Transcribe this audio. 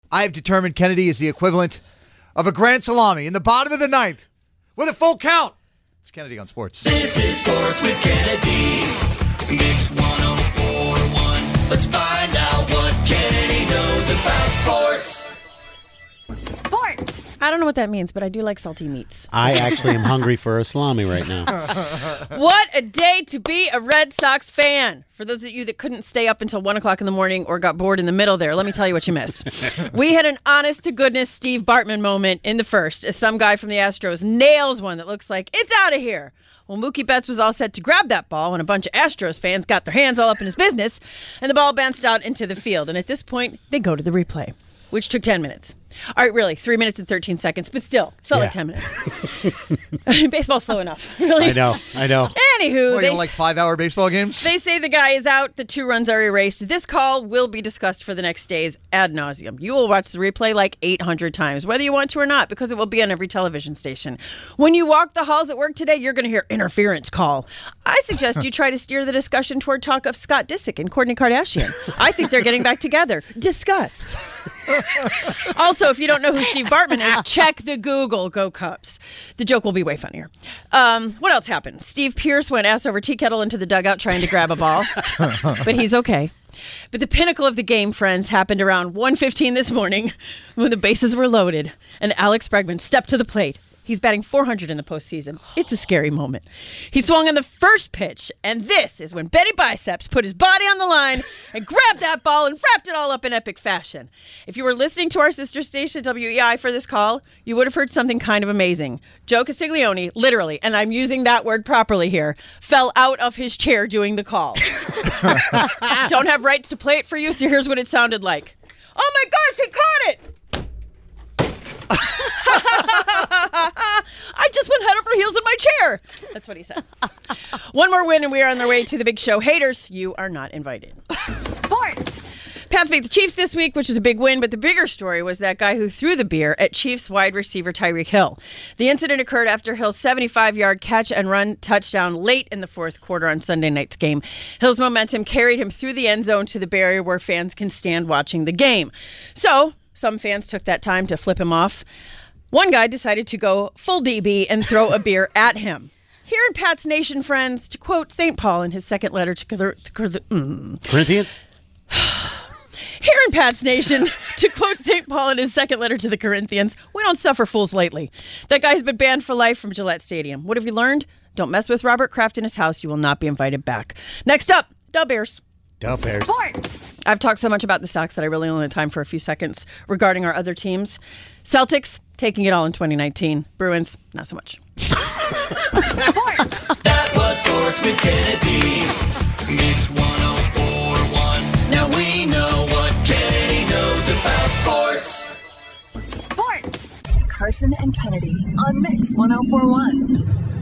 I have determined Kennedy is the equivalent of a grand salami in the bottom of the ninth with a full count. It's Kennedy on Sports. This is Sports with Kennedy. Mix 104.1. Let's find out what Kennedy knows about sports. Sports. I don't know what that means, but I do like salty meats. I actually am hungry for a salami right now. What a day to be a Red Sox fan. For those of you that couldn't stay up until 1 o'clock in the morning or got bored in the middle there, let me tell you what you missed. We had an honest-to-goodness Steve Bartman moment in the first as some guy from the Astros nails one that looks like it's out of here. Well, Mookie Betts was all set to grab that ball when a bunch of Astros fans got their hands all up in his business, and the ball bounced out into the field. And at this point, they go to the replay, which took 10 minutes. All right, really, 3 minutes and 13 seconds, but still, felt like 10 minutes. Baseball's slow enough, really. I know. Anywho, You don't like 5-hour baseball games? they say the guy is out, the 2 runs are erased. This call will be discussed for the next days ad nauseum. You will watch the replay like 800 times, whether you want to or not, because it will be on every television station. When you walk the halls at work today, you're going to hear interference call. I suggest you try to steer the discussion toward talk of Scott Disick and Kourtney Kardashian. I think they're getting back together. Discuss. Also, if you don't know who Steve Bartman is, check the Google. Go Cubs. The joke will be way funnier. What else happened? Steve Pearce went ass over tea kettle into the dugout trying to grab a ball, but he's okay. But the pinnacle of the game, friends, happened around 1:15 this morning when the bases were loaded and Alex Bregman stepped to the plate. He's batting .400 in the postseason. It's a scary moment. He swung on the first pitch, and this is when Benny Biceps put his body on the line and grabbed that ball and wrapped it all up in epic fashion. If you were listening to our sister station, WEI, for this call, you would have heard something kind of amazing. Joe Castiglione, literally, and I'm using that word properly here, fell out of his chair doing the call. Don't have rights to play it for you, so here's what it sounded like. Oh my gosh, he caught it! I just went head over heels in my chair. That's what he said. One more win and we are on the way to the big show. Haters, you are not invited. Sports. Pats beat the Chiefs this week, which was a big win, but the bigger story was that guy who threw the beer at Chiefs wide receiver Tyreek Hill. The incident occurred after Hill's 75-yard catch and run touchdown late in the fourth quarter on Sunday night's game. Hill's momentum carried him through the end zone to the barrier where fans can stand watching the game. So some fans took that time to flip him off. One guy decided to go full DB and throw a beer at him. Here in Pat's Nation, friends, to quote St. Paul in his second letter to Corinthians? Here in Pat's Nation, to quote St. Paul in his second letter to the Corinthians, we don't suffer fools lightly. That guy's been banned for life from Gillette Stadium. What have you learned? Don't mess with Robert Kraft in his house. You will not be invited back. Next up, Dub Bears. Sports. I've talked so much about the Sox that I really only have time for a few seconds regarding our other teams. Celtics, taking it all in 2019. Bruins, not so much. Sports. That was Sports with Kennedy. Mix 104.1. Now we know what Kennedy knows about sports. Sports. Carson and Kennedy on Mix 104.1.